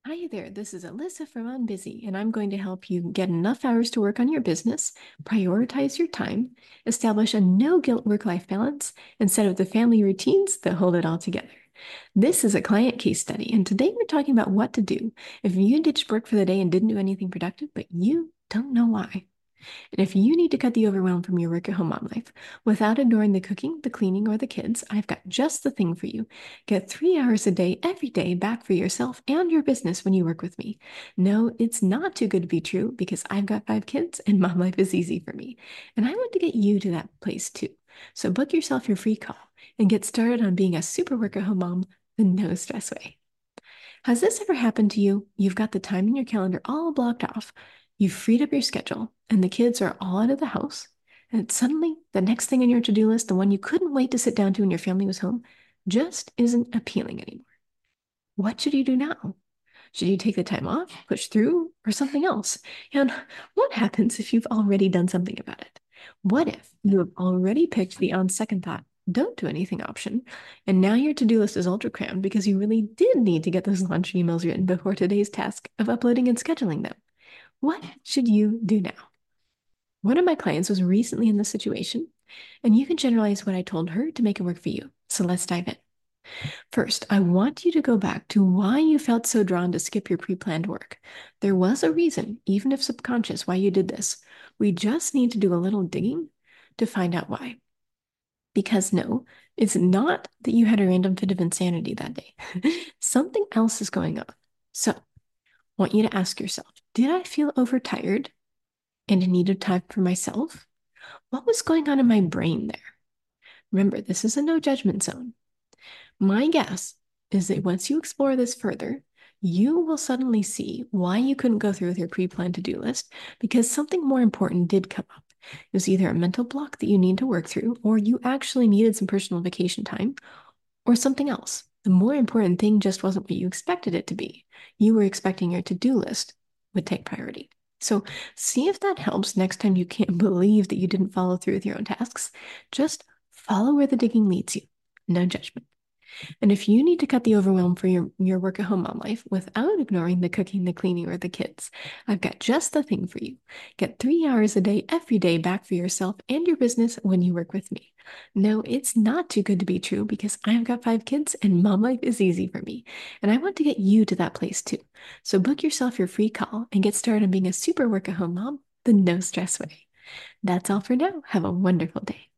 Hi there, this is Alyssa from OnBusy, and I'm going to help you get enough hours to work on your business, prioritize your time, establish a no-guilt work-life balance, and set up the family routines that hold it all together. This is a client case study, and today we're talking about what to do if you ditched work for the day and didn't do anything productive, but you don't know why. And if you need to cut the overwhelm from your work at home mom life without ignoring the cooking, the cleaning, or the kids, I've got just the thing for you. Get 3 hours a day, every day, back for yourself and your business when you work with me. No, it's not too good to be true because I've got 5 kids and mom life is easy for me. And I want to get you to that place too. So book yourself your free call and get started on being a super work at home mom the no stress way. Has this ever happened to you? You've got the time in your calendar all blocked off. You've freed up your schedule, and the kids are all out of the house. And suddenly, the next thing on your to do list, the one you couldn't wait to sit down to when your family was home, just isn't appealing anymore. What should you do now? Should you take the time off, push through, or something else? And what happens if you've already done something about it? What if you have already picked the on second thought, don't do anything option, and now your to do list is ultra crammed because you really did need to get those launch emails written before today's task of uploading and scheduling them? What should you do now? One of my clients was recently in this situation, and you can generalize what I told her to make it work for you. So let's dive in. First, I want you to go back to why you felt so drawn to skip your pre planned work. There was a reason, even if subconscious, why you did this. We just need to do a little digging to find out why. Because no, it's not that you had a random fit of insanity that day. Something else is going on. So, I want you to ask yourself, did I feel overtired and in need of time for myself? What was going on in my brain there? Remember, this is a no judgment zone. My guess is that once you explore this further, you will suddenly see why you couldn't go through with your pre planned to do list because something more important did come up. It was either a mental block that you need to work through, or you actually needed some personal vacation time, or something else. The more important thing just wasn't what you expected it to be. You were expecting your to do list would take priority. So, see if that helps next time you can't believe that you didn't follow through with your own tasks. Just follow where the digging leads you. No judgment. And if you need to cut the overwhelm for your work at home mom life without ignoring the cooking, the cleaning, or the kids, I've got just the thing for you. Get 3 hours a day, every day back for yourself and your business when you work with me. No, it's not too good to be true because I've got 5 kids and mom life is easy for me. And I want to get you to that place too. So book yourself your free call and get started on being a super work at home mom the no stress way. That's all for now. Have a wonderful day.